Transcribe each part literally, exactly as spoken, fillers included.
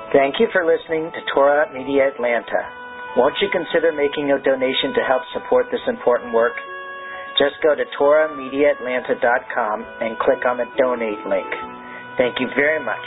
Thank you for listening to Torah Media Atlanta. Won't you consider making a donation to help support this important work? Just go to torah media atlanta dot com and click on the donate link. Thank you very much.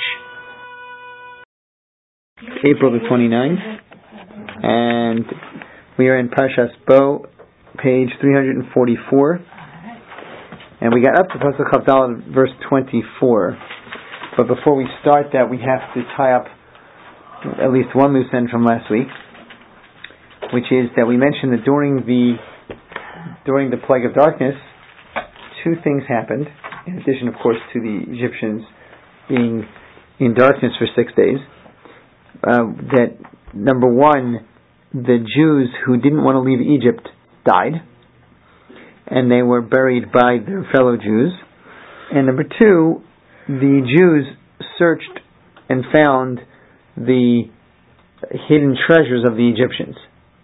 April the twenty-ninth, and we are in Parshas Bo, page three hundred forty-four, and we got up to Pasuk Chav Daled, verse twenty-four. But before we start that, we have to tie up at least one loose end from last week, which is that we mentioned that during the during the plague of darkness, two things happened, in addition, of course, to the Egyptians being in darkness for six days. Uh, that, number one, the Jews who didn't want to leave Egypt died, and they were buried by their fellow Jews. And number two, the Jews searched and found the hidden treasures of the Egyptians.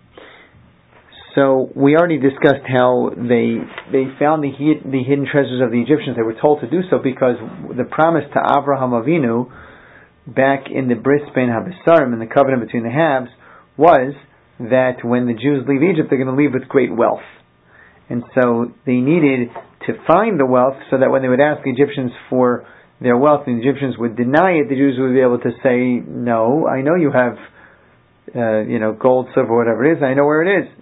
So we already discussed how they they found the the hidden treasures of the Egyptians. They were told to do so because the promise to Avraham Avinu back in the Bris Ben HaBesarim, in the covenant between the halves, was that when the Jews leave Egypt, they're going to leave with great wealth. And so they needed to find the wealth so that when they would ask the Egyptians for their wealth, and the Egyptians would deny it, the Jews would be able to say, no, I know you have uh, you know, gold, silver, whatever it is, I know where it is.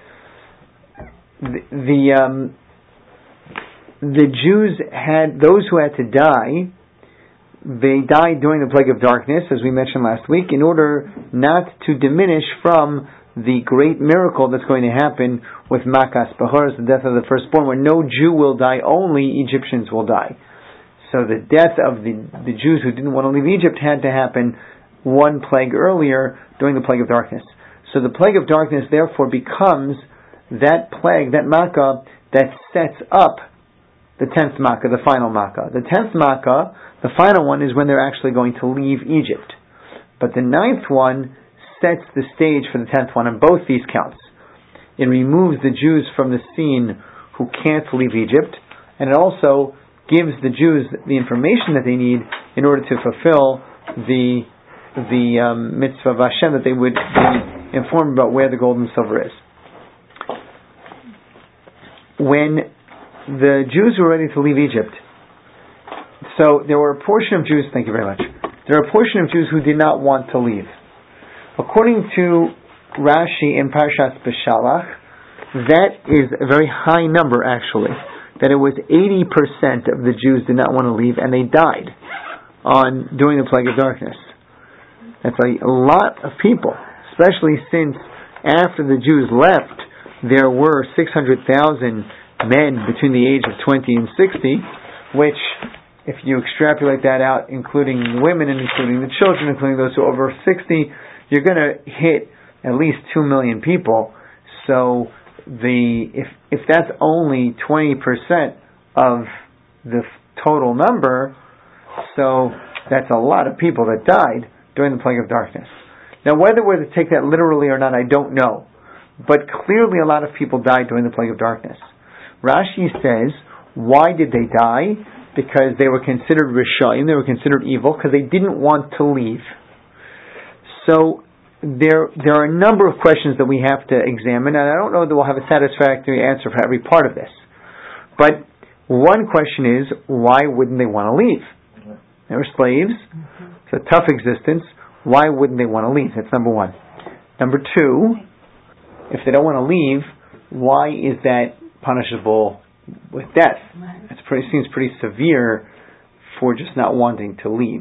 The the, um, the Jews had, those who had to die, they died during the plague of darkness, as we mentioned last week, in order not to diminish from the great miracle that's going to happen with Makas Bahar, the death of the firstborn, where no Jew will die, only Egyptians will die. So the death of the, the Jews who didn't want to leave Egypt had to happen one plague earlier during the plague of darkness. So the plague of darkness therefore becomes that plague, that Makkah, that sets up the tenth Makkah, the final Makkah. The tenth Makkah, the final one, is when they're actually going to leave Egypt. But the ninth one sets the stage for the tenth one on both these counts. It removes the Jews from the scene who can't leave Egypt, and it also gives the Jews the information that they need in order to fulfill the the um, mitzvah of Hashem, that they would be informed about where the gold and silver is. When the Jews were ready to leave Egypt, so there were a portion of Jews, thank you very much, there are a portion of Jews who did not want to leave. According to Rashi in Parshas Beshalach, that is a very high number actually, that it was eighty percent of the Jews did not want to leave, and they died on during the plague of darkness. That's a, a lot of people, especially since after the Jews left, there were six hundred thousand men between the age of twenty and sixty, which, if you extrapolate that out, including women and including the children, including those who are over sixty, you're going to hit at least two million people. So the if if that's only twenty percent of the total number, so that's a lot of people that died during the plague of darkness. Now, whether we're to take that literally or not, I don't know. But clearly a lot of people died during the plague of darkness. Rashi says, why did they die? Because they were considered Rishayim, they were considered evil, because they didn't want to leave. So there there are a number of questions that we have to examine, and I don't know that we'll have a satisfactory answer for every part of this. But one question is, why wouldn't they want to leave? They were slaves. It's a tough existence. Why wouldn't they want to leave? That's number one. Number two, if they don't want to leave, why is that punishable with death? It seems pretty severe for just not wanting to leave.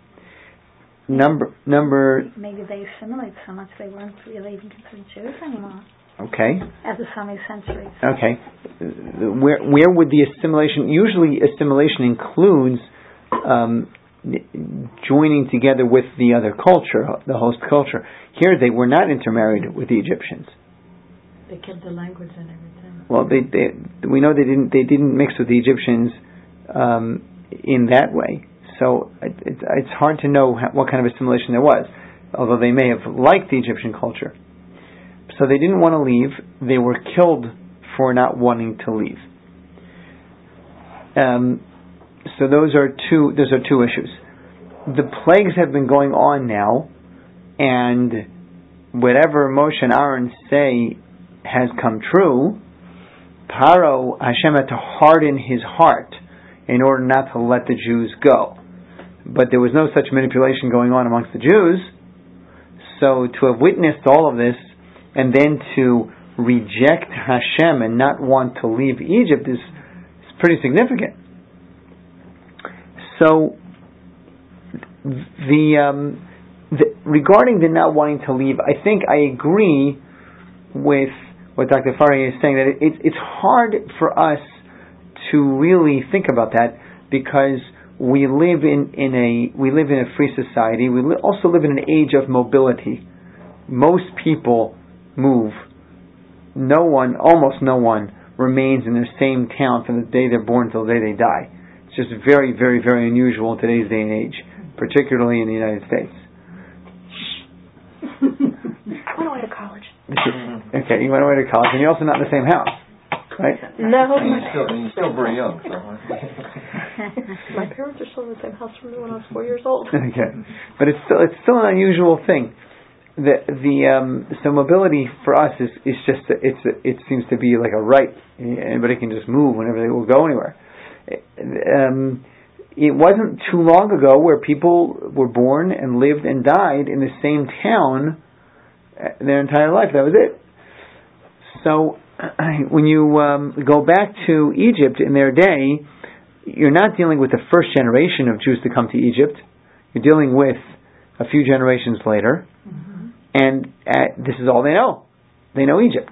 Number number. Maybe they assimilate so much they weren't really even considered Jews anymore. Okay. After so many centuries. Okay. Where where would the assimilation? Usually, assimilation includes um, joining together with the other culture, the host culture. Here, they were not intermarried with the Egyptians. They kept the language and everything. Well, they, they we know they didn't they didn't mix with the Egyptians um, in that way. So it, it, it's hard to know how, what kind of assimilation there was, although they may have liked the Egyptian culture. So they didn't want to leave. They were killed for not wanting to leave. Um, so those are two those are two issues. the plagues have been going on now, and whatever Moshe and Aaron say has come true, Paro, Hashem had to harden his heart in order not to let the Jews go. But there was no such manipulation going on amongst the Jews, so to have witnessed all of this, and then to reject Hashem and not want to leave Egypt is, is pretty significant. So, the, um, the regarding the not wanting to leave, I think I agree with what Doctor Faria is saying, that it, it, it's hard for us to really think about that, because we live in, in a we live in a free society. We li- also live in an age of mobility. Most people move. No one, almost no one, remains in their same town from the day they're born till the day they die. It's just very, very, very unusual in today's day and age, particularly in the United States. I went away to college. Okay, you went away to college, and you're also not in the same house, right? No. And you're still, and you're still very young. So. My parents are still in the same house from me when I was four years old. Okay, but it's still it's still an unusual thing. The the um, so mobility for us is is just a, it's a, it seems to be like a right. Anybody can just move whenever they will go anywhere. Um, it wasn't too long ago where people were born and lived and died in the same town their entire life. That was it. So when you um, go back to Egypt in their day, you're not dealing with the first generation of Jews to come to Egypt. You're dealing with a few generations later, mm-hmm. and uh, this is all they know. They know Egypt.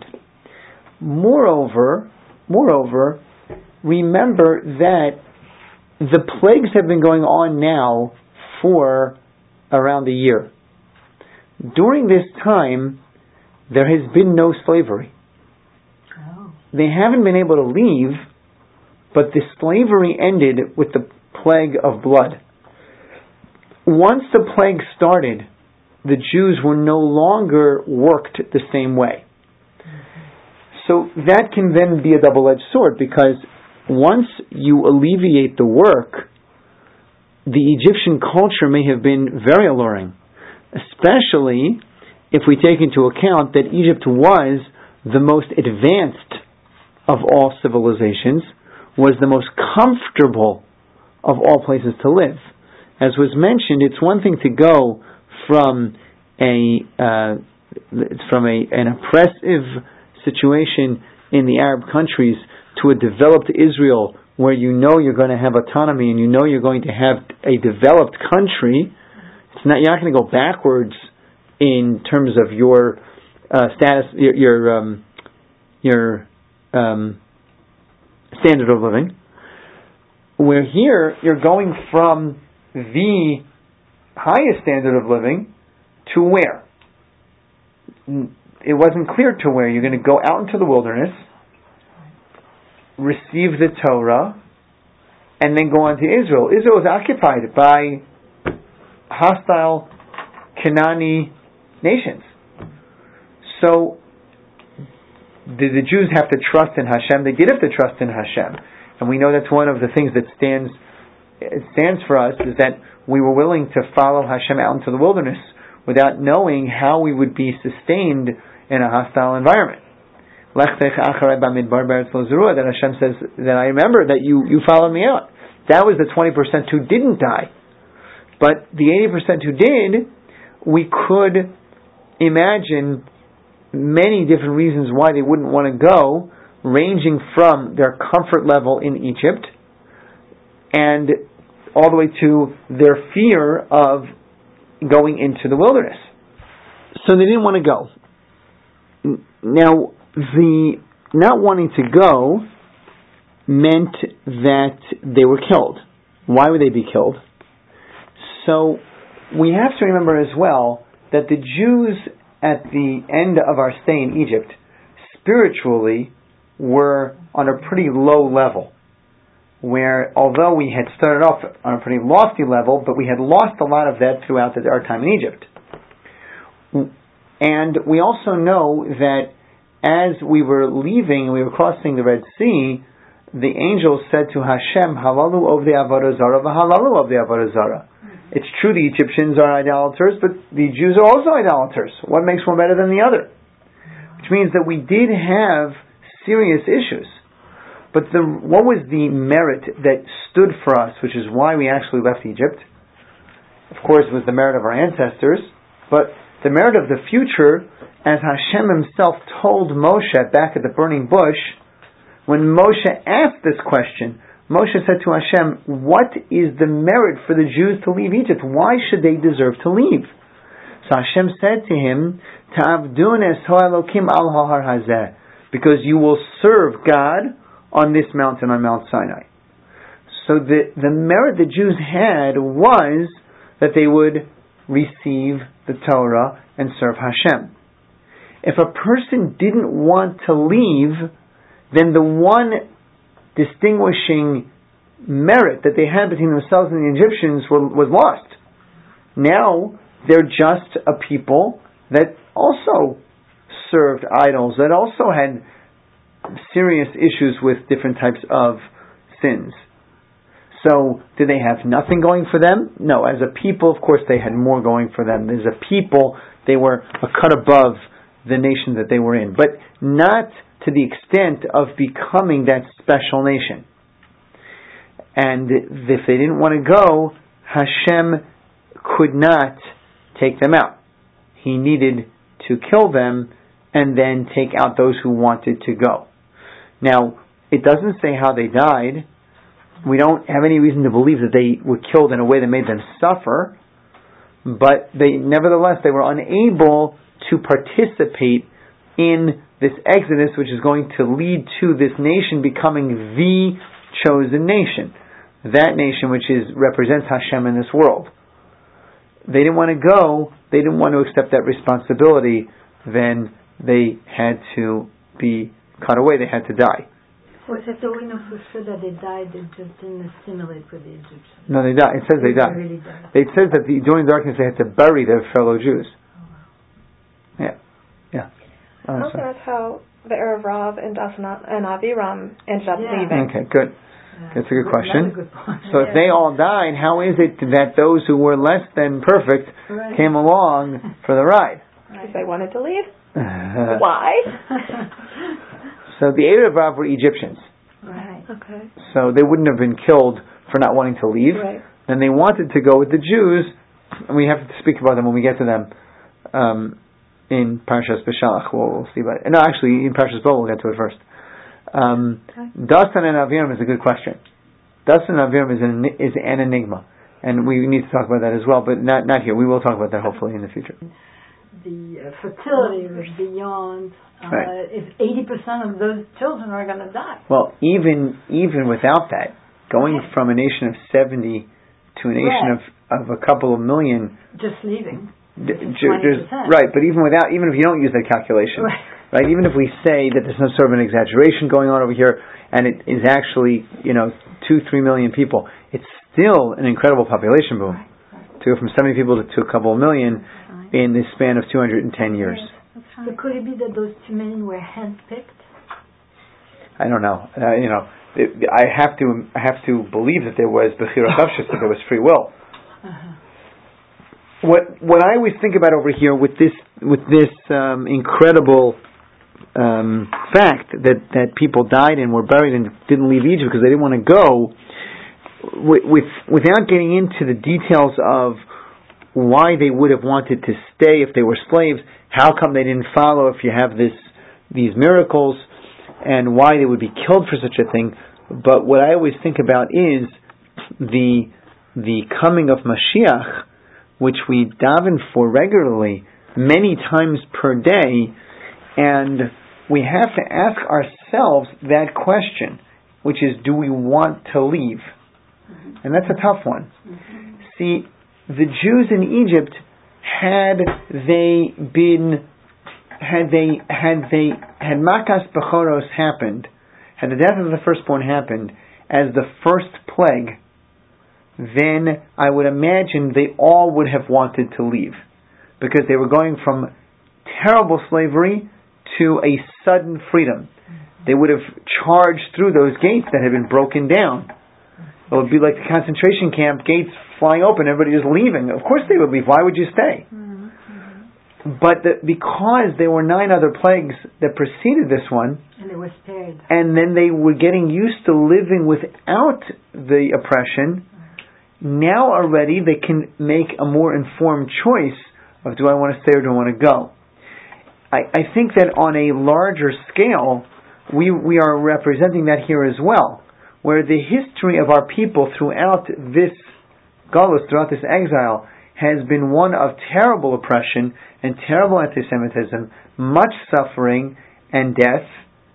Moreover, moreover, remember that the plagues have been going on now for around a year. During this time, there has been no slavery. Oh. They haven't been able to leave, but the slavery ended with the plague of blood. Once the plague started, the Jews were no longer worked the same way. So that can then be a double-edged sword, because once you alleviate the work, the Egyptian culture may have been very alluring, especially if we take into account that Egypt was the most advanced of all civilizations, was the most comfortable of all places to live. As was mentioned, it's one thing to go from a uh, from a an oppressive situation in the Arab countries to a developed Israel where you know you're going to have autonomy and you know you're going to have a developed country. It's not, you're not going to go backwards in terms of your uh, status, your your, um, your um, standard of living. Where here you're going from the highest standard of living to where? It wasn't clear to where. You're going to go out into the wilderness, receive the Torah, and then go on to Israel. Israel is occupied by hostile Canaanite nations. So did the Jews have to trust in Hashem? They did have to trust in Hashem. And we know that's one of the things that stands it stands for us, is that we were willing to follow Hashem out into the wilderness without knowing how we would be sustained in a hostile environment. That Hashem says, that I remember that you, you followed me out. That was the twenty percent who didn't die. But the eighty percent who did, we could imagine many different reasons why they wouldn't want to go, ranging from their comfort level in Egypt and all the way to their fear of going into the wilderness. So they didn't want to go. Now, the not wanting to go meant that they were killed. Why would they be killed? So we have to remember as well that the Jews at the end of our stay in Egypt spiritually were on a pretty low level, where although we had started off on a pretty lofty level, but we had lost a lot of that throughout the, our time in Egypt. And we also know that as we were leaving, we were crossing the Red Sea, the angel said to Hashem, Halalu of the Avodah Zarah, V'halalu of the Avodah Zarah. It's true the Egyptians are idolaters, but the Jews are also idolaters. What makes one better than the other? Which means that we did have serious issues. But the, what was the merit that stood for us, which is why we actually left Egypt? Of course, it was the merit of our ancestors, but the merit of the future, as Hashem himself told Moshe back at the burning bush, when Moshe asked this question, Moshe said to Hashem, what is the merit for the Jews to leave Egypt? Why should they deserve to leave? So Hashem said to him, Ta'avdun es ha'elokim al ha'har hazeh, because you will serve God on this mountain, on Mount Sinai. So the, the merit the Jews had was that they would receive the Torah and serve Hashem. If a person didn't want to leave, then the one distinguishing merit that they had between themselves and the Egyptians were, was lost. Now they're just a people that also served idols, that also had serious issues with different types of sins. So, did they have nothing going for them? No. As a people, of course, they had more going for them. As a people, they were a cut above the nation that they were in. But not to the extent of becoming that special nation. And if they didn't want to go, Hashem could not take them out. He needed to kill them and then take out those who wanted to go. Now, it doesn't say how they died. We don't have any reason to believe that they were killed in a way that made them suffer, but they, nevertheless, they were unable to participate in this exodus, which is going to lead to this nation becoming the chosen nation. That nation which is represents Hashem in this world. They didn't want to go, they didn't want to accept that responsibility, then they had to be cut away, they had to die. Well, so we know for sure that they died, they just didn't assimilate with the Egyptians. No, they died. It says they, they died. Really died. It says that the, during the darkness they had to bury their fellow Jews. Oh, wow. Yeah. Yeah. Oh, I think that's how the Erev Rav and Dasana and Aviram ended up yeah. leaving. Okay, good. Yeah. That's a good question. A good so yeah. if they all died, how is it that those who were less than perfect right. came along for the ride? Because they wanted to leave. Why? So the Erev Rav were Egyptians. Right. Okay. So they wouldn't have been killed for not wanting to leave. Right. And they wanted to go with the Jews, and we have to speak about them when we get to them um, in Parshas Beshalach. We'll, we'll see about it. No, actually, in Parshas Bo, we'll get to it first. Um, okay. Dasan and Aviram is a good question. Dasan and Aviram is an, is an enigma, and we need to talk about that as well, but not not here. We will talk about that hopefully in the future. The uh, fertility was beyond. Uh, right. If eighty percent of those children are going to die. Well, even even without that, going right. from a nation of seventy to a nation right. of, of a couple of million, just leaving. D- j- right, but even without, even if you don't use that calculation, right. right? Even if we say that there's some sort of an exaggeration going on over here, and it is actually, you know, two, three million people, it's still an incredible population boom. Right. Right. To go from seventy people to, to a couple of million right. in this span of two hundred ten years. Yes. So could it be that those two men were handpicked? I don't know. Uh, you know, it, I have to I have to believe that there was Bechira Chavshus, that there was free will. Uh-huh. What what I always think about over here with this with this um, incredible um, fact that, that people died and were buried and didn't leave Egypt because they didn't want to go, with, with without getting into the details of why they would have wanted to stay if they were slaves. How come they didn't follow if you have this these miracles, and why they would be killed for such a thing? But what I always think about is the the coming of Mashiach, which we daven for regularly, many times per day, and we have to ask ourselves that question, which is, do we want to leave? Mm-hmm. And that's a tough one. Mm-hmm. See, the Jews in Egypt, had they been, had they, had they, had Makas Bechoros happened, had the death of the firstborn happened as the first plague, then I would imagine they all would have wanted to leave, because they were going from terrible slavery to a sudden freedom. They would have charged through those gates that had been broken down. It would be like the concentration camp gates flying open, everybody just leaving. Of course they would leave. Why would you stay? Mm-hmm. But the, because there were nine other plagues that preceded this one, and they were spared, and then they were getting used to living without the oppression, now already they can make a more informed choice of, do I want to stay or do I want to go? I, I think that on a larger scale, we we are representing that here as well, where the history of our people throughout this galus, throughout this exile, has been one of terrible oppression and terrible anti-Semitism, much suffering and death,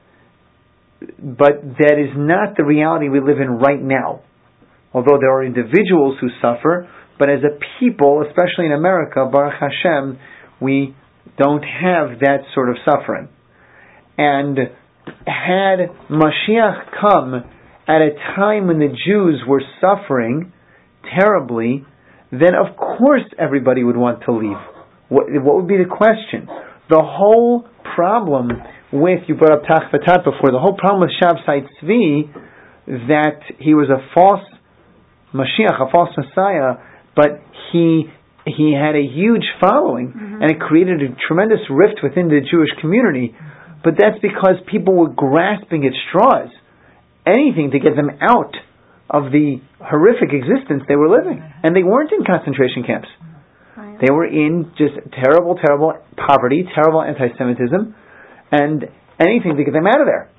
but that is not the reality we live in right now. Although there are individuals who suffer, but as a people, especially in America, Baruch Hashem, we don't have that sort of suffering. And had Mashiach come at a time when the Jews were suffering terribly, then of course everybody would want to leave. What, what would be the question? The whole problem with, you brought up Tachvatat before, the whole problem with Shabtai Tzvi, that he was a false Mashiach, a false Messiah, but he he had a huge following, mm-hmm. and it created a tremendous rift within the Jewish community. But that's because people were grasping at straws, anything to get them out of the horrific existence they were living. And they weren't in concentration camps. They were in just terrible, terrible poverty, terrible anti-Semitism, and anything to get them out of there.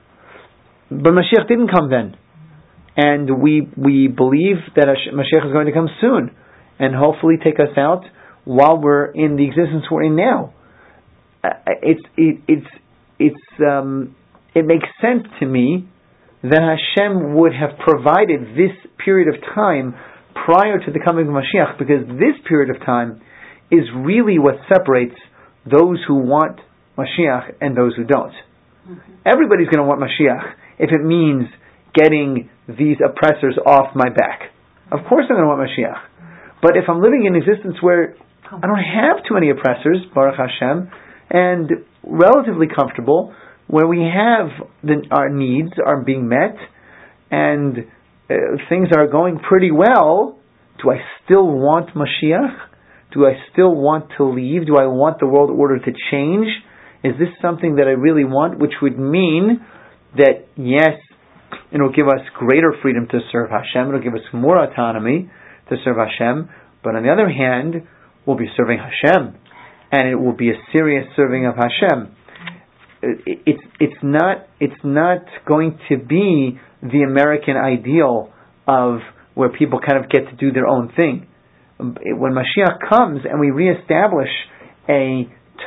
But Mashiach didn't come then. And we we believe that Mashiach is going to come soon, and hopefully take us out while we're in the existence we're in now. It's it, it's it's um, it makes sense to me that Hashem would have provided this period of time prior to the coming of Mashiach, because this period of time is really what separates those who want Mashiach and those who don't. Mm-hmm. Everybody's going to want Mashiach if it means getting these oppressors off my back. Of course I'm going to want Mashiach. But if I'm living in existence where I don't have too many oppressors, Baruch Hashem, and relatively comfortable, where we have the, our needs are being met, and uh, things are going pretty well, do I still want Mashiach? Do I still want to leave? Do I want the world order to change? Is this something that I really want? Which would mean that, yes, it will give us greater freedom to serve Hashem, it will give us more autonomy to serve Hashem, but on the other hand, we'll be serving Hashem, and it will be a serious serving of Hashem. It's it's not it's not going to be the American ideal of where people kind of get to do their own thing. When Mashiach comes and we reestablish a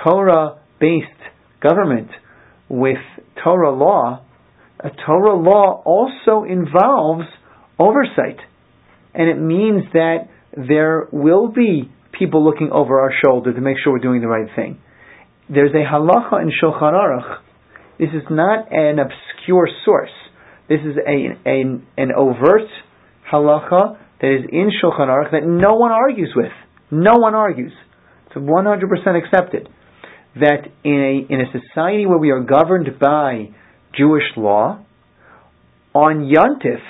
Torah-based government with Torah law, a Torah law also involves oversight. And it means that there will be people looking over our shoulder to make sure we're doing the right thing. There's a halacha in Shulchan Aruch. This is not an obscure source. This is a, a an overt halacha that is in Shulchan Aruch that no one argues with. No one argues. It's one hundred percent accepted. That in a in a society where we are governed by Jewish law, on Yontif,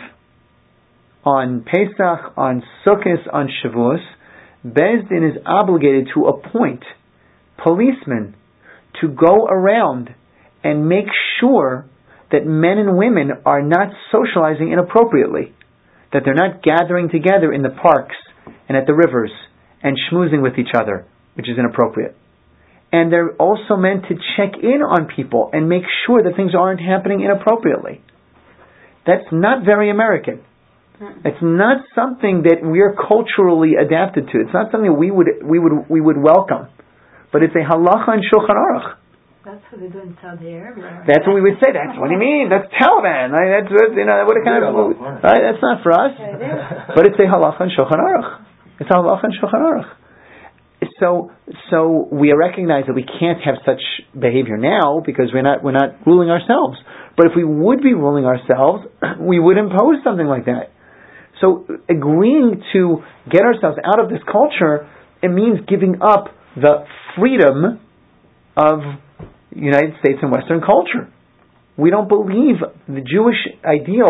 on Pesach, on Sukkot, on Shavuos, Beis Din is obligated to appoint policemen to go around and make sure that men and women are not socializing inappropriately, that they're not gathering together in the parks and at the rivers and schmoozing with each other, which is inappropriate. And they're also meant to check in on people and make sure that things aren't happening inappropriately. That's not very American. It's not something that we're culturally adapted to. It's not something we would we would we would welcome. But it's a halacha in Shulchan Aruch. That's what they do in Saudi Arabia. That's what we would say. That's what do you mean? That's Taliban. Right? That's you know what kind of right? That's not for us. But it's a halacha in Shulchan Aruch. It's a halacha in Shulchan Aruch. So so we recognize that we can't have such behavior now because we're not we're not ruling ourselves. But if we would be ruling ourselves, we would impose something like that. So agreeing to get ourselves out of this culture, it means giving up the freedom of United States and Western culture. We don't believe the Jewish ideal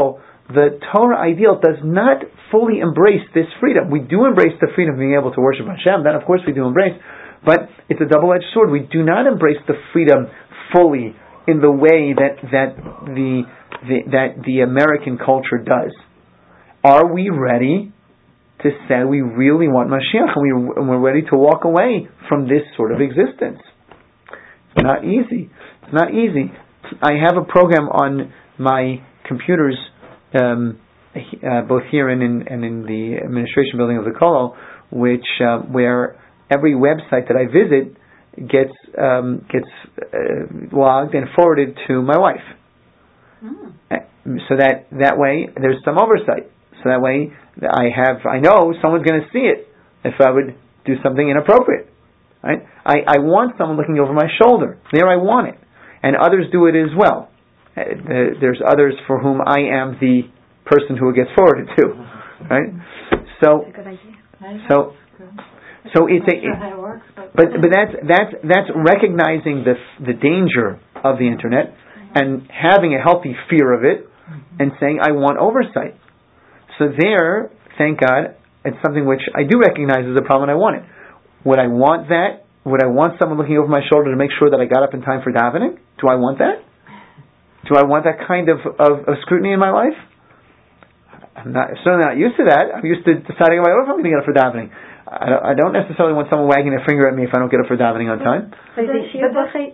the Torah ideal does not fully embrace this freedom. We do embrace the freedom of being able to worship Hashem. That, of course, we do embrace. But it's a double-edged sword. We do not embrace the freedom fully in the way that that the, the that the American culture does. Are we ready to say we really want Mashiach and, we, and we're ready to walk away from this sort of existence? It's not easy. It's not easy. I have a program on my computers, um, uh, both here and in, and in the administration building of the Kollel, which uh, where every website that I visit gets um, gets uh, logged and forwarded to my wife, mm. so that that way there's some oversight. So that way I have I know someone's going to see it if I would do something inappropriate. Right? I, I want someone looking over my shoulder. There I want it. And others do it as well. Uh, there's others for whom I am the person who it gets forwarded to, right? So, so, so it's a. It, but but that's that's that's recognizing the the danger of the internet and having a healthy fear of it, and saying I want oversight. So there, thank God, it's something which I do recognize as a problem, and I want it. Would I want that? Would I want someone looking over my shoulder to make sure that I got up in time for davening? Do I want that? Do I want that kind of, of, of scrutiny in my life? I'm not certainly not used to that. I'm used to deciding about if I'm going to get up for davening. I don't, I don't necessarily want someone wagging their finger at me if I don't get up for davening on time. But the Yeshiva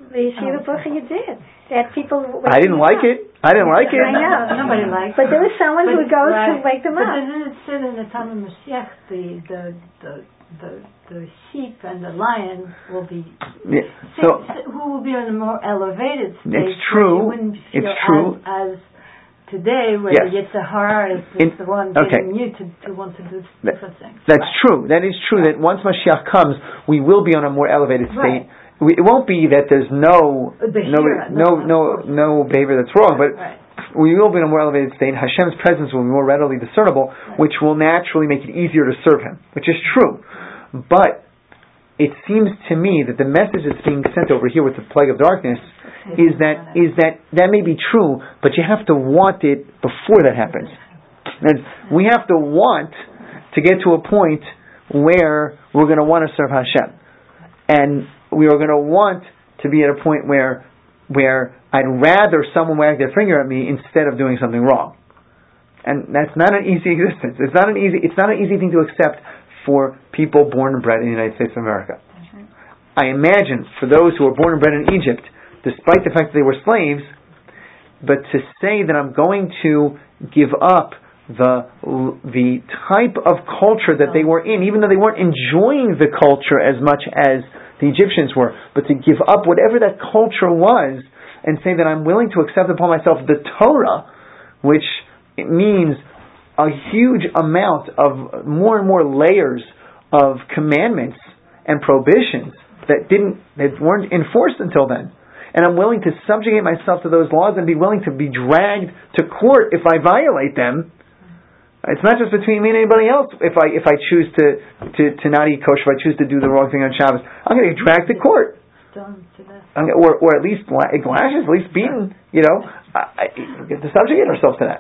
Bracha you did. That people. I didn't like it. I didn't like it. I know. Nobody likes it. But there was someone who goes right. to wake them but up. But doesn't it sit in the time of Mashiach, the the the the the sheep and the lion will be yeah. so, who will be in a more elevated state. It's true. Feel it's true. As, as today, where yes. the Yetzer Hara is in, the one okay. getting you to, to want to do that, different things. That's right. true. That is true. That once Mashiach comes, we will be on a more elevated state. Right. We, it won't be that there's no no no no, no behavior that's wrong, but. Right. We will be in a more elevated state. Hashem's presence will be more readily discernible, right. which will naturally make it easier to serve Him, which is true. But it seems to me that the message that's being sent over here with the plague of darkness okay. is that is that that may be true, but you have to want it before that happens. And we have to want to get to a point where we're going to want to serve Hashem, and we are going to want to be at a point where where I'd rather someone wag their finger at me instead of doing something wrong. And that's not an easy existence. It's not an easy it's not an easy thing to accept for people born and bred in the United States of America. Mm-hmm. I imagine for those who were born and bred in Egypt, despite the fact that they were slaves, but to say that I'm going to give up the the type of culture that they were in, even though they weren't enjoying the culture as much as the Egyptians were, but to give up whatever that culture was and say that I'm willing to accept upon myself the Torah, which it means a huge amount of more and more layers of commandments and prohibitions that didn't that weren't enforced until then. And I'm willing to subjugate myself to those laws and be willing to be dragged to court if I violate them. It's not just between me and anybody else. If I if I choose to, to, to not eat kosher, if I choose to do the wrong thing on Shabbos, I'm going to get dragged to court. I'm, or or at least lashes, at least beaten. You know, I, I, to subjugate ourselves to that.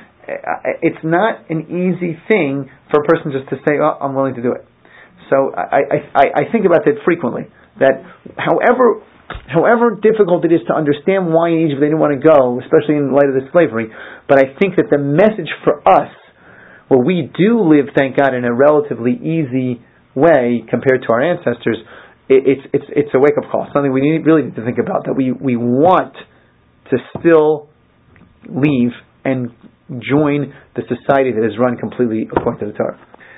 It's not an easy thing for a person just to say, "Oh, I'm willing to do it." So I I, I think about that frequently. That however however difficult it is to understand why in Egypt they didn't want to go, especially in light of the slavery, but I think that the message for us, where we do live, thank God, in a relatively easy way compared to our ancestors, it, it's it's it's a wake up call. Something we need, really need to think about. That we we want to still leave and join the society that is run completely according to the Torah.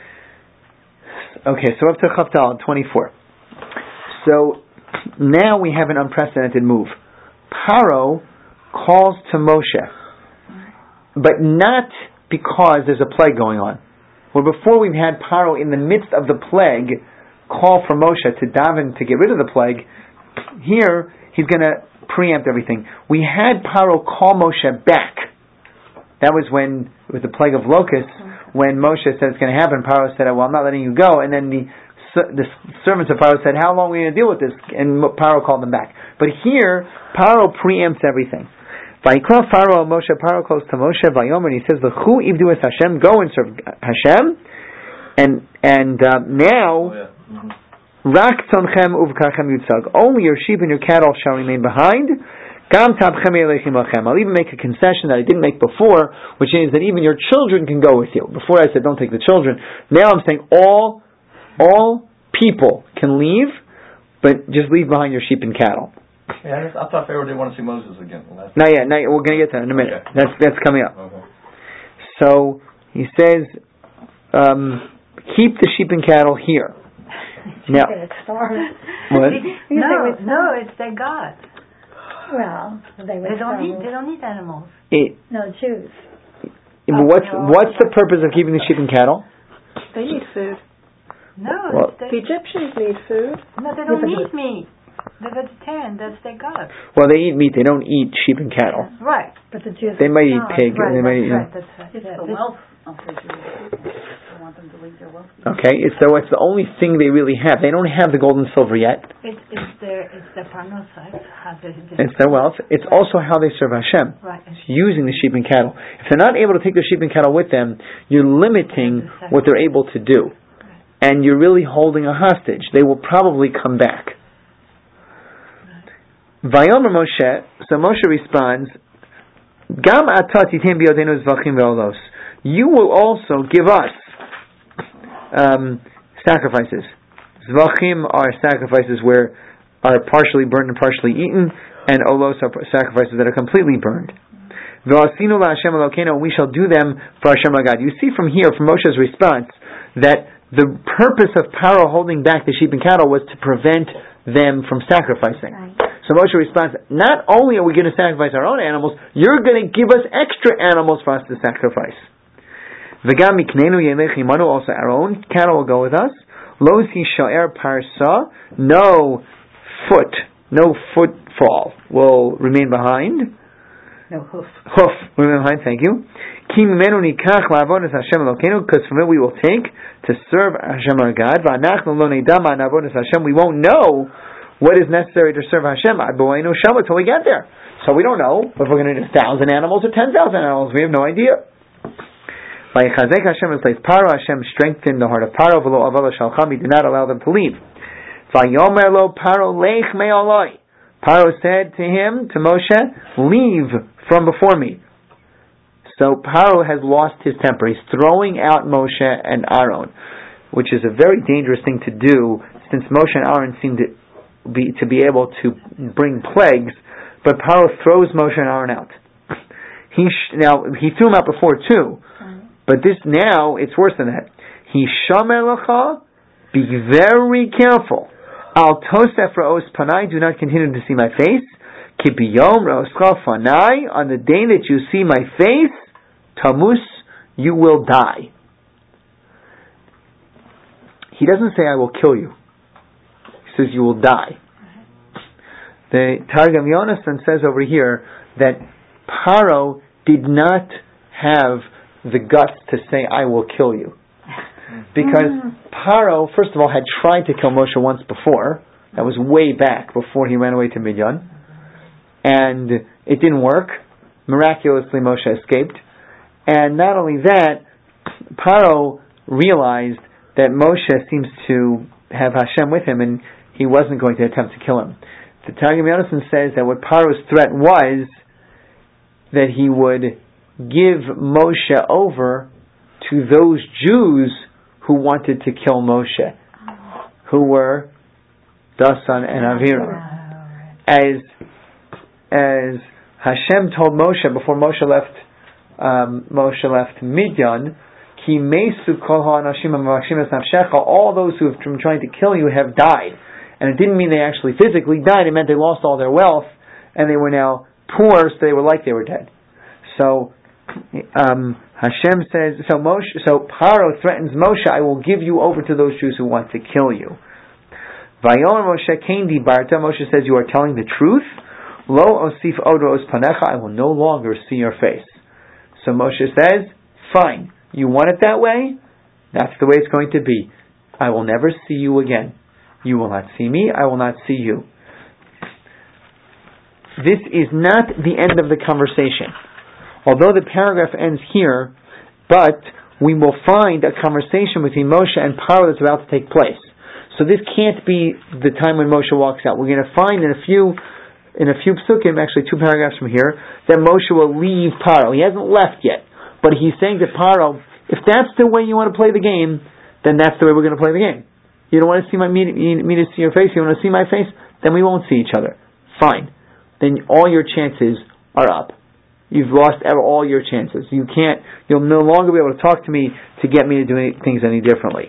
Okay, so up to Chaftal twenty-four. So now we have an unprecedented move. Paro calls to Moshe, but not because there's a plague going on. Where before we've had Paro in the midst of the plague call for Moshe to daven to get rid of the plague, here he's going to preempt everything. We had Paro call Moshe back. That was when, with the plague of locusts, when Moshe said it's going to happen, Paro said, well, I'm not letting you go. And then the the servants of Paro said, how long are we going to deal with this? And Paro called them back. But here, Paro preempts everything. Vayikra Pharaoh Moshe, Pharaoh calls to Moshe, Vayomer, and he says, L'chu ivdu es Hashem, go and serve Hashem, and and uh, now, Oh, yeah. Mm-hmm. Rak tonchem uvkarchem yutzag, only your sheep and your cattle shall remain behind. Gam tabchem elechem lachem. I'll even make a concession that I didn't make before, which is that even your children can go with you. Before I said don't take the children. Now I'm saying all all people can leave, but just leave behind your sheep and cattle. Yeah, I thought Pharaoh didn't want to see Moses again. Well, Not yet. Not yet. We're going to get to that in a minute. Okay. That's that's coming up. Okay. So he says, um, keep the sheep and cattle here. Now, what? No, no, it's their God. Well, they, They don't need. They don't need animals. It, No, Jews. but what's what's the purpose of keeping the sheep and cattle? They need food. No, Well- it's their, The Egyptians need food. no, they don't need meat. They're vegetarian. That's their God. Well, they eat meat. They don't eat sheep and cattle. Right. But the Jews They might eat don't. pig. Right. They might eat, That's you know. right. That's right. It's Yeah, the this- wealth of the Jewish people. They want them to leave their wealth. Okay, it's so it's the only thing they really have. They don't have the gold and silver yet. It's it's their it's their parnosa. It's how they. It's their wealth. It's also how they serve Hashem. Right. It's using the sheep and cattle. If they're not able to take the sheep and cattle with them, you're limiting what they're able to do, and you're really holding a hostage. They will probably come back. Vayomer Moshe. So Moshe responds, Gam ata titem biyodenu zvachim ve'olos. You will also give us um, sacrifices. Zvachim are sacrifices where are partially burned and partially eaten, and olos are sacrifices that are completely burned. Ve'asinu la'Hashem Elokeinu, we shall do them for Hashem our God. You see from here, from Moshe's response, that the purpose of Paro holding back the sheep and cattle was to prevent them from sacrificing. Right. So Moshe responds, not only are we going to sacrifice our own animals, you're going to give us extra animals for us to sacrifice. V'gam miknenu yelech imanu, also our own cattle will go with us. Lo sha'er parsa, no foot, no footfall will remain behind. No hoof. Hoof will remain behind, thank you. Ki mimenu nikach la'avodas Hashem Elokeinu, because from it we will take to serve Hashem our God. V'anachnu lo neidam ma'avodas Hashem, we won't know what is necessary to serve Hashem until we get there. So we don't know if we're going to need a thousand animals or ten thousand animals. We have no idea. Vayechazek Hashem replaced Paro. Hashem strengthened the heart of Paro. V'lo avala shalcham, he did not allow them to leave. Vayomer lo Paro lech me'oloi. Paro said to him, to Moshe, leave from before me. So Paro has lost his temper. He's throwing out Moshe and Aaron, which is a very dangerous thing to do, since Moshe and Aaron seem to Be, to be able to bring plagues, but Paro throws Moshe and Aaron out. He sh- now he threw them out before too, but this now it's worse than that. He shomer lecha, be very careful. Al tosef ra'os panai, do not continue to see my face. Ki biyom ra'oscha fanai, on the day that you see my face, tamus, you will die. He doesn't say I will kill you. Says you will die. The Targum Yonasan says over here that Paro did not have the guts to say I will kill you, because Paro, first of all, had tried to kill Moshe once before. That was way back before he ran away to Midian, and it didn't work. Miraculously, Moshe escaped, and not only that, Paro realized that Moshe seems to have Hashem with him, and he wasn't going to attempt to kill him. The Targum Yonasan says that what Paro's threat was that he would give Moshe over to those Jews who wanted to kill Moshe, who were Dasan and Aviram. As as Hashem told Moshe before Moshe left um, Moshe left Midian, all those who have been trying to kill you have died. And it didn't mean they actually physically died, it meant they lost all their wealth, and they were now poor, so they were like they were dead. So, um, Hashem says, so Moshe, so Paro threatens Moshe, I will give you over to those Jews who want to kill you. Vayomer Moshe Kain di Barta, Moshe says, you are telling the truth. Lo osif odo os panecha, I will no longer see your face. So Moshe says, fine, you want it that way? That's the way it's going to be. I will never see you again. You will not see me, I will not see you. this is not the end of the conversation. Although the paragraph ends here, but we will find a conversation between Moshe and Paro that's about to take place. So this can't be the time when Moshe walks out. We're going to find in a few in a few psukim, actually two paragraphs from here, that Moshe will leave Paro. He hasn't left yet, but he's saying to Paro, if that's the way you want to play the game, then that's the way we're going to play the game. You don't want to see my me, me to see your face, you want to see my face, then we won't see each other. Fine. Then all your chances are up. You've lost all your chances. You can't, you'll no longer be able to talk to me to get me to do any, things any differently.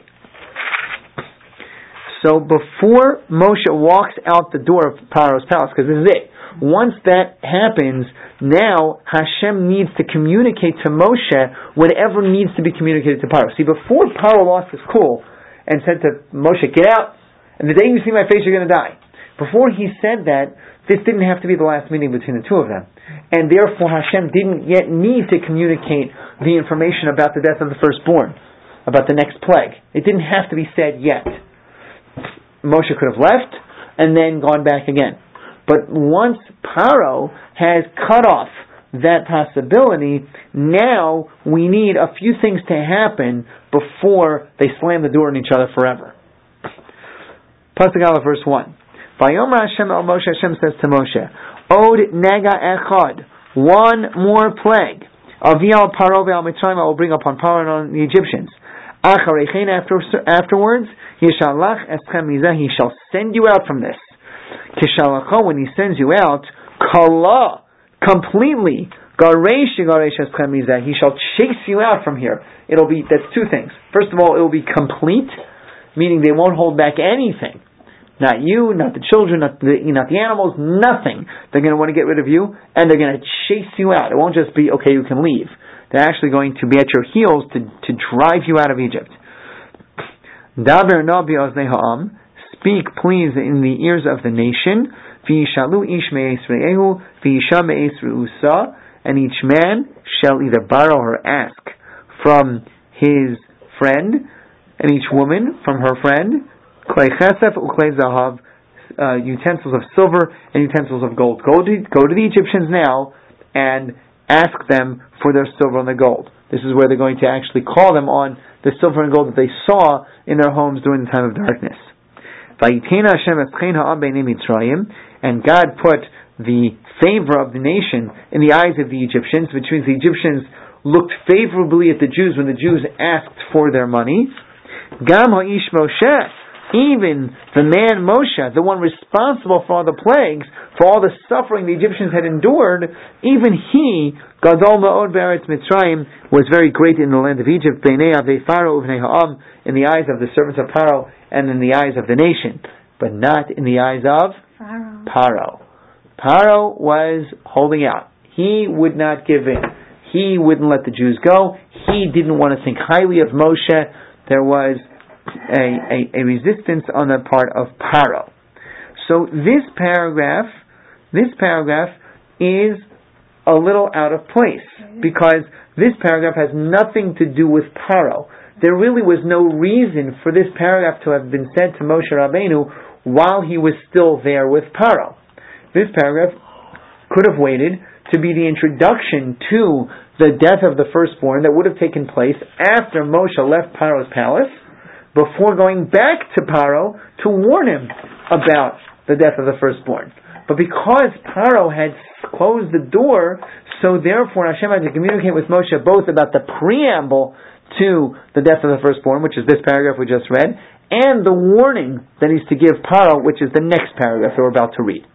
So before Moshe walks out the door of Paro's palace, because this is it, once that happens, now Hashem needs to communicate to Moshe whatever needs to be communicated to Paro. See, before Paro lost his cool and said to Moshe, get out, and the day you see my face, you're going to die. Before he said that, this didn't have to be the last meeting between the two of them. And therefore Hashem didn't yet need to communicate the information about the death of the firstborn, about the next plague. It didn't have to be said yet. Moshe could have left and then gone back again. But once Paro has cut off that possibility, now we need a few things to happen before they slam the door on each other forever. Pasuk Aleph, verse one. Vayomer Hashem el Moshe, Hashem says to Moshe, Od nega echad, one more plague. Avi al Paro ve'al Mitzrayim, I will bring upon Paro and on the Egyptians. Acharechein, after, afterwards, Yishalach eschem mizeh, he shall send you out from this. Kishalacha, when he sends you out, Kala, completely, Garesh Garesh eschem mizeh, he shall chase you out from here. It'll be, that's two things. First of all, it will be complete, meaning they won't hold back anything. Not you, not the children, not the, not the animals, nothing. They're going to want to get rid of you, and they're going to chase you out. It won't just be, okay, you can leave. They're actually going to be at your heels to, to drive you out of Egypt. Daber na bi'oznei ha'am, speak please in the ears of the nation, v'yishalu ish me'es re'ehu, v'yisha me'es re'usa, and each man shall either borrow or ask from his friend, and each woman from her friend, klei chesef uklei zahav, uh, utensils of silver and utensils of gold. Go to, go to the Egyptians now and ask them for their silver and their gold. This is where they're going to actually call them on the silver and gold that they saw in their homes during the time of darkness. And God put the favor of the nation in the eyes of the Egyptians, which means the Egyptians looked favorably at the Jews when the Jews asked for their money. Gam ha'ish Moshe, even the man Moshe, the one responsible for all the plagues, for all the suffering the Egyptians had endured, even he, Gadol Ma'od Be'eretz Mitzrayim, was very great in the land of Egypt, Beinei Avei Pharaoh Uvnei Ha'am, in the eyes of the servants of Pharaoh, and in the eyes of the nation, but not in the eyes of Pharaoh. Paro. Paro was holding out. He would not give in. He wouldn't let the Jews go. He didn't want to think highly of Moshe. There was A, a, a resistance on the part of Paro. So this paragraph, this paragraph is a little out of place because this paragraph has nothing to do with Paro. There really was no reason for this paragraph to have been said to Moshe Rabbeinu while he was still there with Paro. This paragraph could have waited to be the introduction to the death of the firstborn that would have taken place after Moshe left Paro's palace, before going back to Paro to warn him about the death of the firstborn. But because Paro had closed the door, so therefore Hashem had to communicate with Moshe both about the preamble to the death of the firstborn, which is this paragraph we just read, and the warning that he's to give Paro, which is the next paragraph that we're about to read.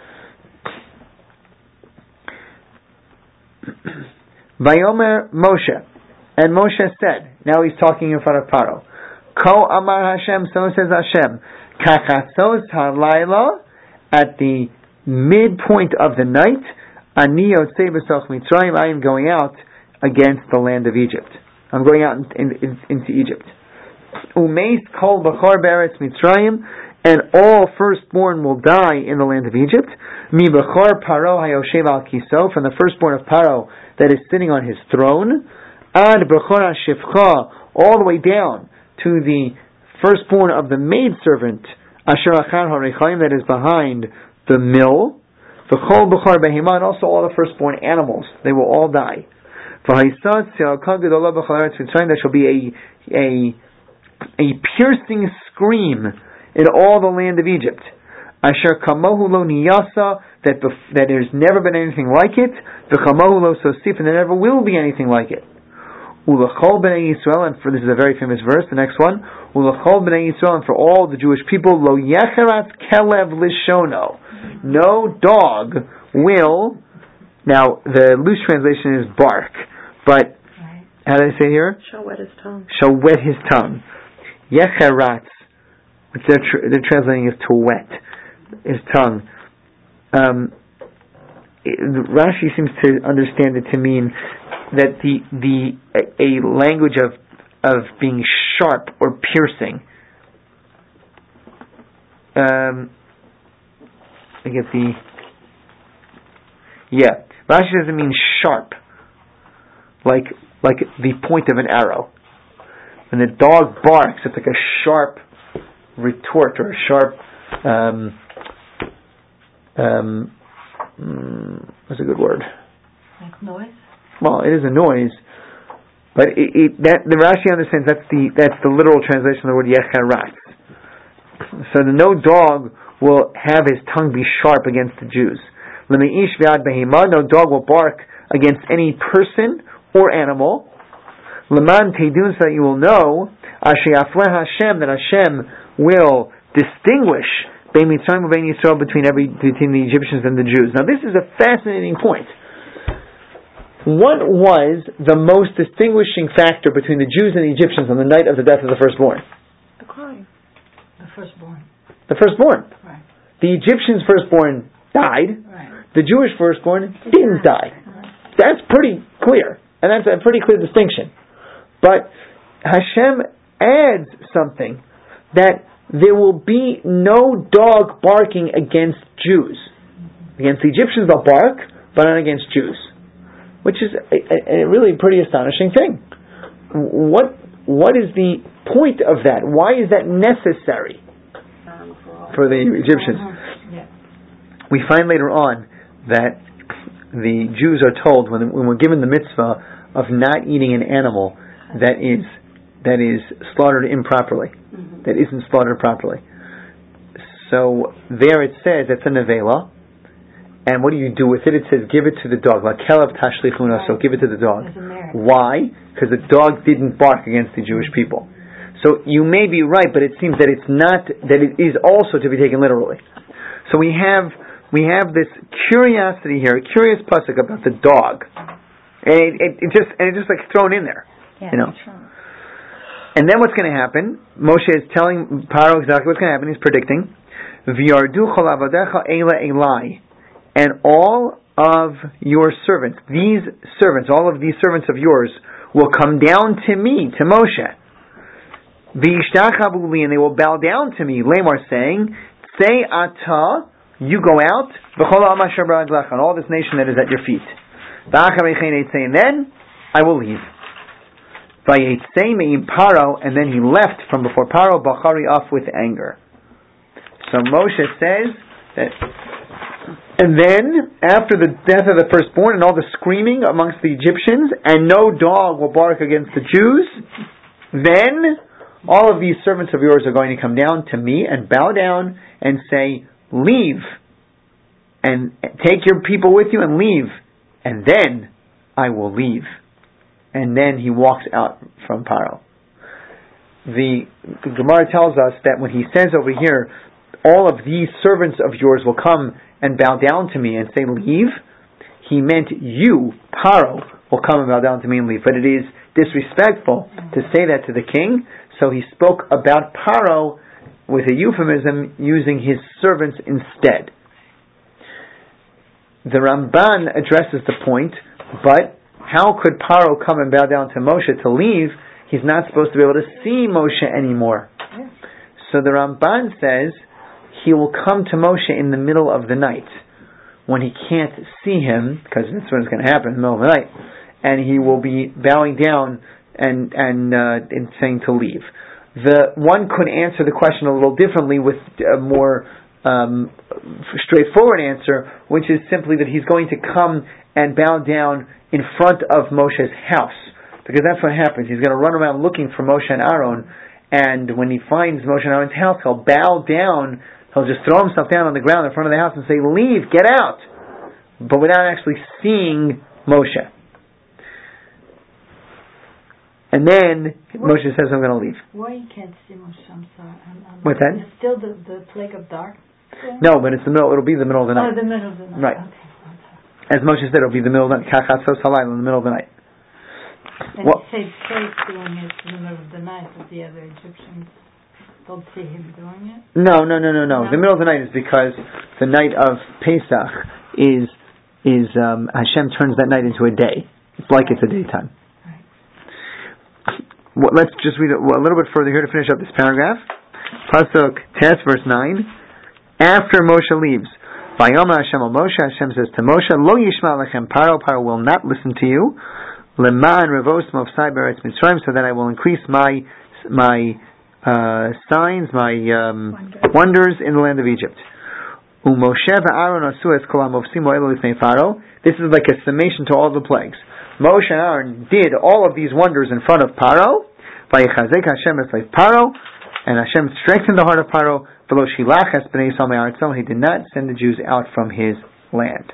Vayomer Moshe, and Moshe said, now he's talking in front of Paro, Ko Amar Hashem, so says Hashem, Kachatzos halayla, at the midpoint of the night, Ani yotzei b'soch Mitzrayim, I am going out against the land of Egypt. I'm going out in, in, in, into Egypt. Umeis kol b'chor be'eretz Mitzrayim, and all firstborn will die in the land of Egypt. Mi b'chor Paro hayoshev al kiso, from the firstborn of Paro that is sitting on his throne, ad b'chor hashifcha, all the way down to the firstborn of the maidservant, Asher Achar HaRechaim, that is behind the mill, V'chol b'char behema, and also all the firstborn animals, they will all die. V'haisat se'alka gedola b'chol eretz Mitzrayim, there shall be a a a piercing scream in all the land of Egypt. Asher kamohu lo niyasa, that bef- that there's never been anything like it. V'kamohu lo sosif, and there never will be anything like it. Ulachol b'nei Yisrael, and for this is a very famous verse, the next one. Ulachol b'nei Yisrael, and for all the Jewish people, lo yecherat kelev lishono, no dog will. Now the loose translation is bark, but how do they say here? Shall wet his tongue. Shall wet his tongue. Yecherat, which they're, tr- they're translating as to wet his tongue. Um, it, Rashi seems to understand it to mean that the the a, a language of of being sharp or piercing. Um, I get the yeah. Rashi doesn't mean sharp, like like the point of an arrow. When the dog barks, it's like a sharp retort or a sharp. Um, um, what's a good word? Like noise. Well, it is a noise, but it, it, that the Rashi understands that's the that's the literal translation of the word yecherat. So the no dog will have his tongue be sharp against the Jews. L'meish v'ad behema, no dog will bark against any person or animal. L'man teidun, so that you will know, asher yafleh Hashem, that Hashem will distinguish bein Mitzrayim u'bein Yisrael, between every between the Egyptians and the Jews. Now this is a fascinating point. What was the most distinguishing factor between the Jews and the Egyptians on the night of the death of the firstborn? The crying. The firstborn. The firstborn. Right. The Egyptians' firstborn died. Right. The Jewish firstborn didn't die. Right. That's pretty clear. And that's a pretty clear distinction. But Hashem adds something, that there will be no dog barking against Jews. Against the Egyptians they'll bark, but not against Jews. Which is a, a, a really pretty astonishing thing. What what is the point of that? Why is that necessary for the Egyptians? Yeah. We find later on that the Jews are told, when, when we're given the mitzvah of not eating an animal that is that is slaughtered improperly, mm-hmm. that isn't slaughtered properly. So there it says it's a nevela. And what do you do with it? It says, give it to the dog. Like kelev tashlichuna, so give it to the dog. Why? Because the dog didn't bark against the Jewish people. So you may be right, but it seems that it's not, that it is also to be taken literally. So we have we have this curiosity here, a curious pasuk about the dog. And it, it, it just and it's just like thrown in there. Yeah, you know. sure. And then what's going to happen? Moshe is telling Paro exactly what's going to happen. He's predicting, V'yardu chol avadecha eila elai. And all of your servants, these servants, all of these servants of yours, will come down to me, to Moshe. V'yishtachavuli, and they will bow down to me, Lamar saying, Say ata, you go out, v'chol ha'am asher b'raglecha, and all this nation that is at your feet. V'acharei and then I will leave. V'yetzei me'im Paro, and then he left from before Paro, b'chari off with anger. So Moshe says that. And then, after the death of the firstborn and all the screaming amongst the Egyptians, and no dog will bark against the Jews, then all of these servants of yours are going to come down to me and bow down and say, leave, and take your people with you and leave, and then I will leave. And then he walks out from Paro. The, the Gemara tells us that when he says over here, all of these servants of yours will come and bow down to me and say, leave, he meant you, Paro, will come and bow down to me and leave. But it is disrespectful to say that to the king, so he spoke about Paro with a euphemism, using his servants instead. The Ramban addresses the point, but how could Paro come and bow down to Moshe to leave? He's not supposed to be able to see Moshe anymore. So the Ramban says, he will come to Moshe in the middle of the night, when he can't see him, because that's when it's going to happen, in the middle of the night, and he will be bowing down and and, uh, and saying to leave. The one could answer the question a little differently with a more um, straightforward answer, which is simply that he's going to come and bow down in front of Moshe's house, because that's what happens. He's going to run around looking for Moshe and Aaron, and when he finds Moshe and Aaron's house, he'll bow down, he'll just throw himself down on the ground in front of the house and say, "Leave, get out," but without actually seeing Moshe. And then what? Moshe says, "I'm going to leave." Why you can't see Moshe? I'm sorry. I'm, I'm What's that? It's still the, the plague of dark? No, but it's the middle. It'll be the middle of the night. Oh, the middle of the night. Right. Okay. As Moshe said, it'll be the middle of the night. Kachatzos halayla, in the middle of the night. And well, he said Faith doing it in the middle of the night, but the other Egyptians don't see him doing it? No, no, no, no, no. no. The middle of the night is because the night of Pesach is is um, Hashem turns that night into a day. It's like it's a daytime. Well, let's just read it a little bit further here to finish up this paragraph. Pasuk Tes, verse nine. After Moshe leaves, Vayomer Hashem al Moshe, Hashem says to Moshe, Lo yishma lechem Paro, Paro will not listen to you, Leman revos mofsai beretz Mitzrayim, so that I will increase my my uh, signs, my um, wonders in the land of Egypt. Umoshe v'Aaron asu es kol hamofsim o'elu lifnei Paro. This is like a summation to all the plagues. Moshe and Aaron did all of these wonders in front of Paro. Vayechazek Hashem es Paro, and Hashem strengthened the heart of Paro. V'lo shilach es bnei Yisrael me'aretzo. He did not send the Jews out from his land.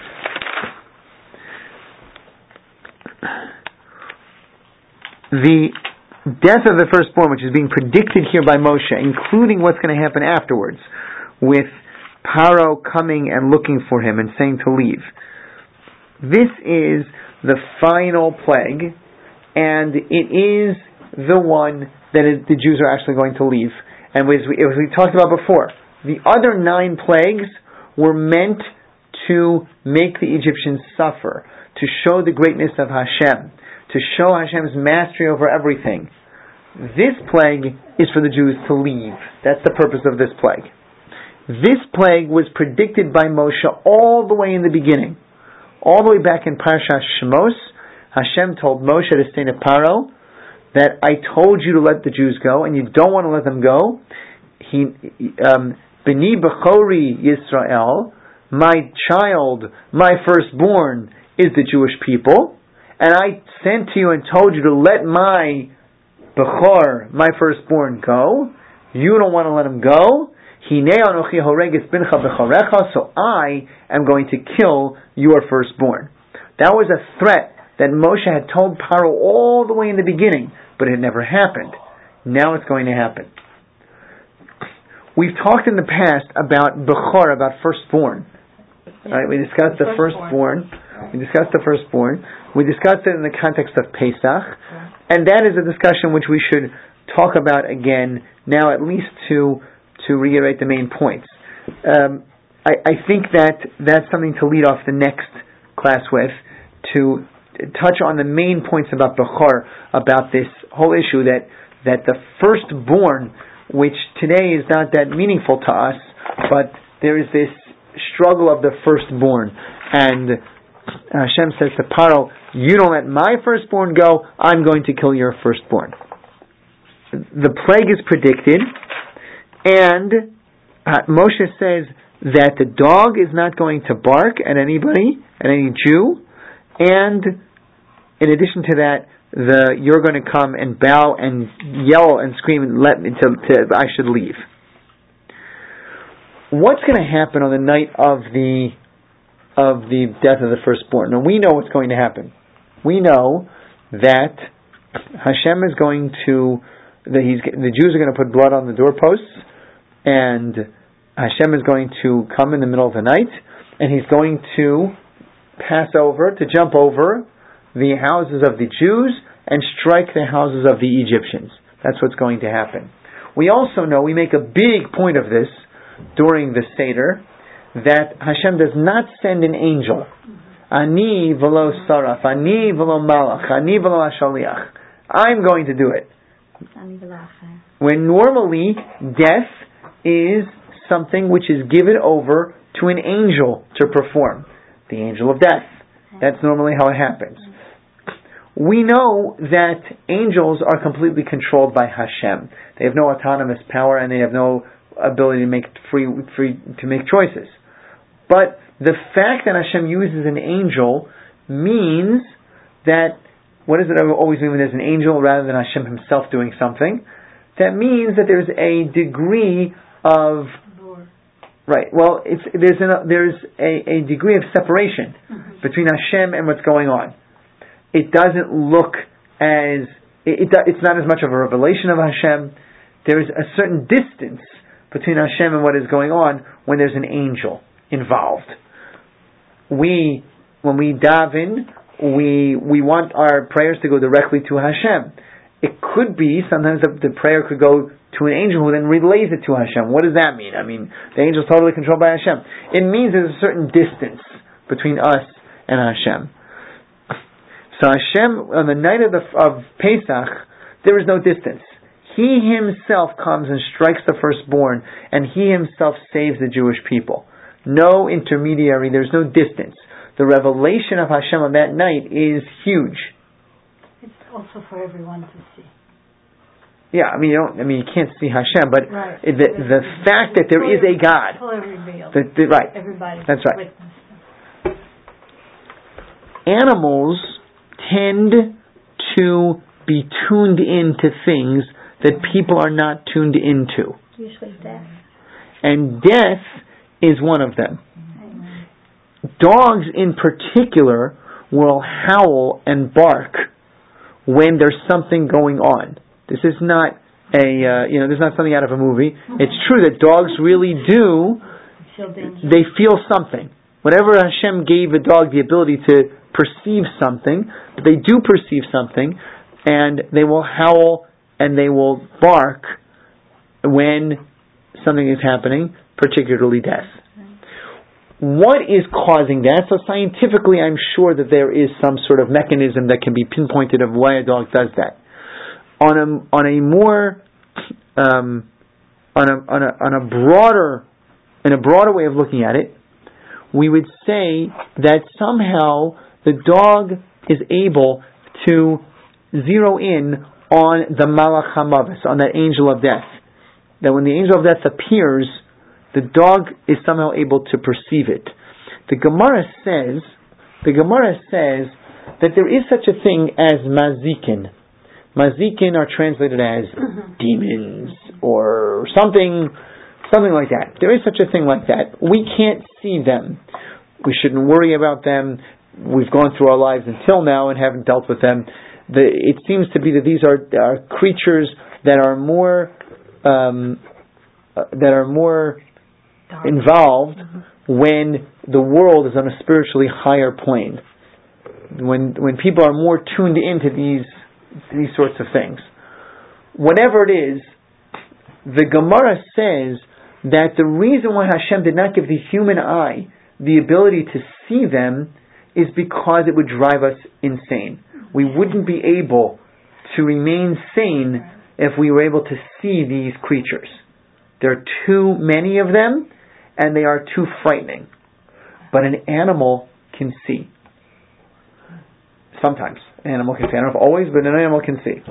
The death of the firstborn, which is being predicted here by Moshe, including what's going to happen afterwards, with Paro coming and looking for him and saying to leave. This is the final plague, and it is the one that is, the Jews are actually going to leave. And as we, as we talked about before, the other nine plagues were meant to make the Egyptians suffer, to show the greatness of Hashem, to show Hashem's mastery over everything. This plague is for the Jews to leave. That's the purpose of this plague. This plague was predicted by Moshe all the way in the beginning. All the way back in Parashat Shemos, Hashem told Moshe to say to Paro that I told you to let the Jews go, and you don't want to let them go. He, um, B'ni Bechori Yisrael, my child, my firstborn, is the Jewish people, and I sent to you and told you to let my Bechor, my firstborn, go. You don't want to let him go. So I am going to kill your firstborn. That was a threat that Moshe had told Paro all the way in the beginning, but it had never happened. Now it's going to happen. We've talked in the past about Bechor, about firstborn. Right? We discussed the firstborn. We discussed the firstborn. We discussed it in the context of Pesach, and that is a discussion which we should talk about again now, at least to to reiterate the main points. Um, I, I think that that's something to lead off the next class with, to touch on the main points about Bechor, about this whole issue that, that the firstborn, which today is not that meaningful to us, but there is this struggle of the firstborn. And Hashem says to Paro, you don't let my firstborn go, I'm going to kill your firstborn. The plague is predicted, and uh, Moshe says that the dog is not going to bark at anybody, at any Jew, and in addition to that, the you're going to come and bow and yell and scream and let me to, to I should leave. What's going to happen on the night of the of the death of the firstborn? Now we know what's going to happen. We know that Hashem is going to that he's the Jews are going to put blood on the doorposts, and Hashem is going to come in the middle of the night, and he's going to pass over, to jump over the houses of the Jews and strike the houses of the Egyptians. That's what's going to happen. We also know, we make a big point of this during the Seder, that Hashem does not send an angel. Ani v'lo saraf, ani v'lo malach, ani v'lo ashaliach. I'm going to do it. When normally death is something which is given over to an angel to perform. The angel of death. That's normally how it happens. We know that angels are completely controlled by Hashem. They have no autonomous power, and they have no ability to make free, free to make choices. But the fact that Hashem uses an angel means that, what does it always mean when there's an angel rather than Hashem himself doing something? That means that there's a degree of, right, well, it's, there's, an, there's a, a degree of separation mm-hmm. between Hashem and what's going on. It doesn't look as, it, it, it's not as much of a revelation of Hashem. There's a certain distance between Hashem and what is going on when there's an angel involved. We, when we daven, we we want our prayers to go directly to Hashem. It could be, sometimes the, the prayer could go to an angel who then relays it to Hashem. What does that mean? I mean, the angel is totally controlled by Hashem. It means there's a certain distance between us and Hashem. So Hashem, on the night of, the, of Pesach, there is no distance. He himself comes and strikes the firstborn, and he himself saves the Jewish people. No intermediary, there's no distance. The revelation of Hashem on that night is huge. It's also for everyone to see. Yeah, I mean, you don't. I mean, you can't see Hashem, but right. the the, the fact that there is a God, the, the, right? Everybody. That's right. Animals tend to be tuned into things that people are not tuned into. Usually death. And death is one of them. Dogs in particular will howl and bark when there's something going on. This is not a, uh, you know, this is not something out of a movie. It's true that dogs really do, they feel something. Whenever Hashem gave a dog the ability to perceive something, but they do perceive something, and they will howl and they will bark when something is happening, particularly death. What is causing that? So scientifically, I'm sure that there is some sort of mechanism that can be pinpointed of why a dog does that. On a on a more um, on a on a on a broader in a broader way of looking at it, we would say that somehow the dog is able to zero in on the Malach HaMavis, on that angel of death. That when the angel of death appears, the dog is somehow able to perceive it. The Gemara says, the Gemara says that there is such a thing as mazikin. Mazikin are translated as demons or something, something like that. There is such a thing like that. We can't see them. We shouldn't worry about them. We've gone through our lives until now and haven't dealt with them. The, it seems to be that these are, are creatures that are more um, uh, that are more involved mm-hmm. when the world is on a spiritually higher plane. When when people are more tuned into these these sorts of things. Whatever it is, the Gemara says that the reason why Hashem did not give the human eye the ability to see them is because it would drive us insane. We wouldn't be able to remain sane if we were able to see these creatures. There are too many of them, and they are too frightening. But an animal can see. Sometimes. An animal can see. I don't know if always, but an animal can see.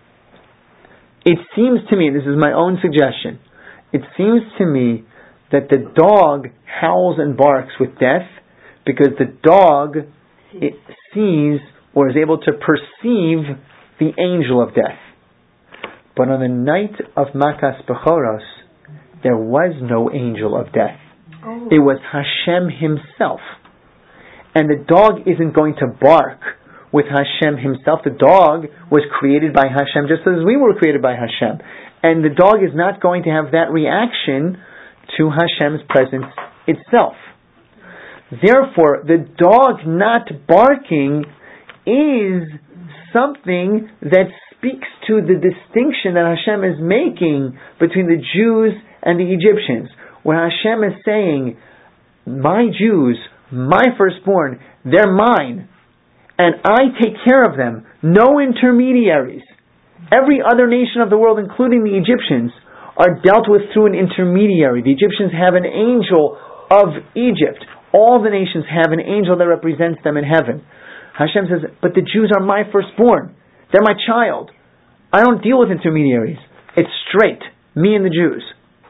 It seems to me, this is my own suggestion, it seems to me that the dog howls and barks with death because the dog it sees or is able to perceive the angel of death. But on the night of Makas Bechoros, there was no angel of death. Oh. It was Hashem himself. And the dog isn't going to bark with Hashem himself. The dog was created by Hashem just as we were created by Hashem. And the dog is not going to have that reaction to Hashem's presence itself. Therefore, the dog not barking is something that speaks to the distinction that Hashem is making between the Jews and the Egyptians. Where Hashem is saying, my Jews, my firstborn, they're mine. And I take care of them. No intermediaries. Every other nation of the world, including the Egyptians, are dealt with through an intermediary. The Egyptians have an angel of Egypt. All the nations have an angel that represents them in heaven. Hashem says, but the Jews are my firstborn. They're my child. I don't deal with intermediaries. It's straight. Me and the Jews.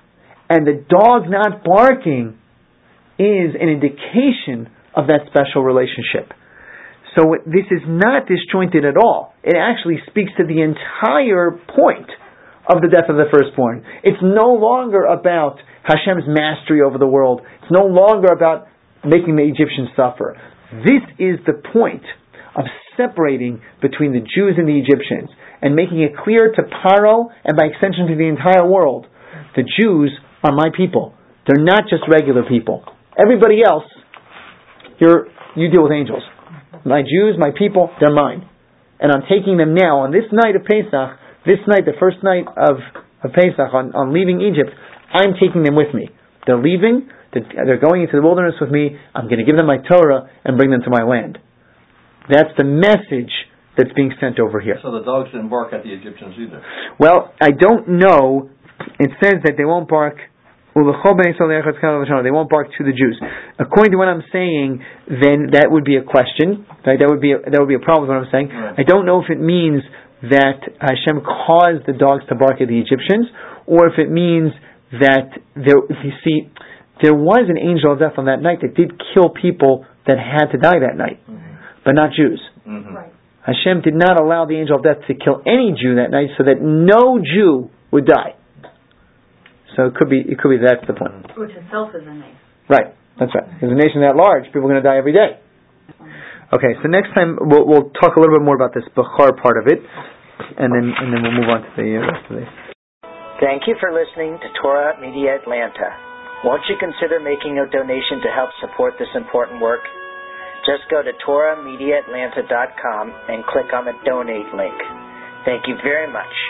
And the dog not barking is an indication of that special relationship. So this is not disjointed at all. It actually speaks to the entire point of the death of the firstborn. It's no longer about Hashem's mastery over the world. It's no longer about making the Egyptians suffer. This is the point of separating between the Jews and the Egyptians and making it clear to Paro and by extension to the entire world, the Jews are my people. They're not just regular people. Everybody else, you're, you deal with angels. My Jews, my people, they're mine. And I'm taking them now on this night of Pesach, this night, the first night of, of Pesach, on, on leaving Egypt, I'm taking them with me. They're leaving, they're going into the wilderness with me, I'm going to give them my Torah and bring them to my land. That's the message that's being sent over here. So the dogs didn't bark at the Egyptians either? Well, I don't know. It says that they won't bark. They won't bark to the Jews. According to what I'm saying, then that would be a question. Right? That would be a, that would be a problem with what I'm saying. Right. I don't know if it means that Hashem caused the dogs to bark at the Egyptians, or if it means that there. You see, there was an angel of death on that night that did kill people that had to die that night, mm-hmm. but not Jews. Mm-hmm. Right. Hashem did not allow the angel of death to kill any Jew that night, so that no Jew would die. So it could be, it could be that's the point. Which itself is a nation. Right, that's right. Because a nation that large, people are going to die every day. Okay, so next time we'll, we'll talk a little bit more about this Bechar part of it, and then and then we'll move on to the rest of this. Thank you for listening to Torah Media Atlanta. Won't you consider making a donation to help support this important work? Just go to Torah Media Atlanta dot com and click on the donate link. Thank you very much.